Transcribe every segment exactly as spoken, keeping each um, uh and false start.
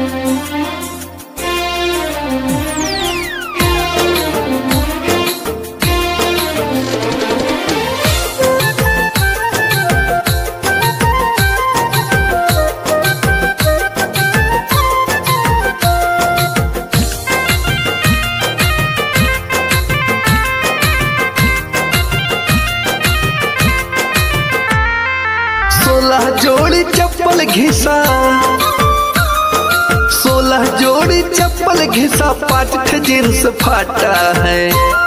सोलह जोड़ी चप्पल घिसा, सोलह जोड़ी चप्पल घिसा, पाँच जींस फाटा है।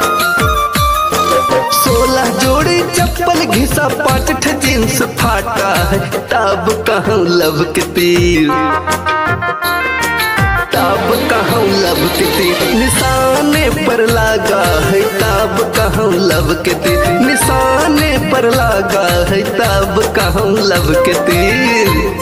सोलह जोड़ी चप्पल घिसा, पाँच जींस फाटा है। तब कहूँ लब के तीर, तब कहूँ लब के तीर निशाने पर लगा है। तब कहूँ लब के तीर निशाने पर लगा है। तब कहूँ लब के तीर।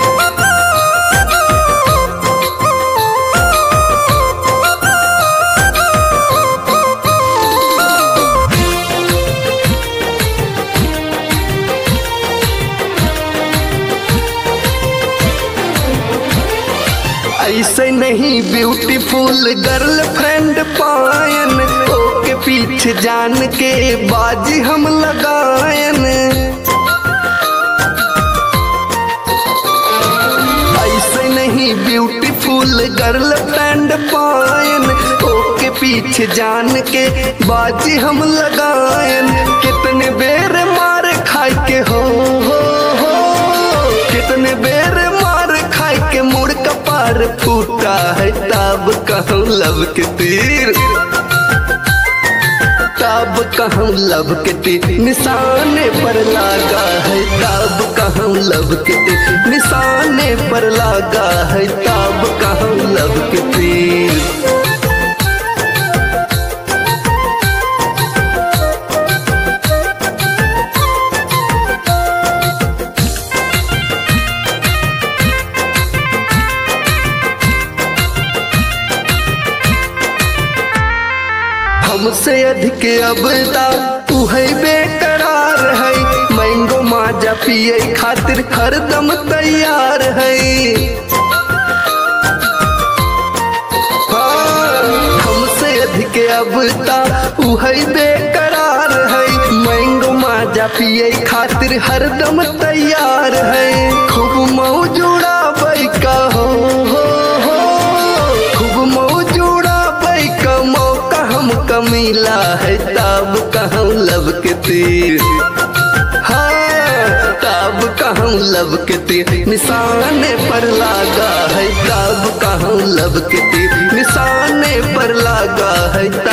ऐसे नहीं ब्यूटीफुल गर्लफ्रेंड पायन, ओके पीछे जान के बाजी हम लगायन। ऐसे नहीं ब्यूटीफुल गर्लफ्रेंड पायन, ओके पीछे जान के बाजी हम लगायन। कितने बेर मार खाए के हो, हो, हो कितने बेर मार खाए के मुड़ कपार फूटा है। तब कहूँ लब के तीर, तब कहूँ लब के तीर निशाने पर लगा है। तब कहूँ लब के तीर निशाने पर लगा है। तब कहूँ लब के तीर। हमसे अधिक अब तू है बेकरार है। मैंगो माजा पिए खातिर हरदम तैयार है। हाँ, हमसे अधिक अब तू है बेकरार है। मैंगो माजा पिए खातिर हरदम तैयार है। खूब मौजूदा बैका हो, हो, हो खूब मौजूदा बैका मौका हमका मिला है। तब कहूँ लब के तीर, हाँ तब कहूँ लब के तीर निशाने पर लगा है। तब कहूँ लब के तीर निशाने पर लगा है।